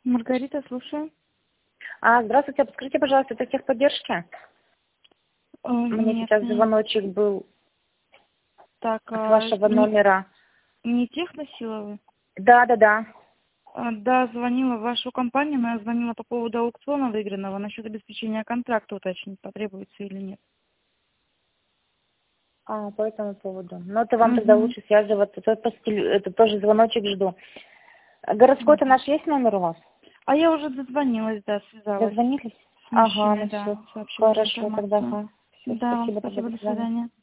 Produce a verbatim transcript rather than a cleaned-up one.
Маргарита, слушаю. А, здравствуйте, подскажите, пожалуйста, это техподдержки? Э, Мне нет, сейчас не- звоночек был Так, с а, вашего не, номера. не техносиловый? Да, да, да. А, Да, звонила в вашу компанию, но я звонила по поводу аукциона выигранного, насчет обеспечения контракта уточнить, потребуется или нет. А, по этому поводу. Ну, это вам тогда Угу. лучше связываться. Это, по стилю- это тоже звоночек жду. Городской-то наш есть номер у вас? А я уже дозвонилась, да, связалась Дозвонились? с Ага, мужчиной, ну да, все. сообщила эту Хорошо, тогда. информацию. Ага. Все, Да, вам спасибо, тогда спасибо, до до свидания. свидания.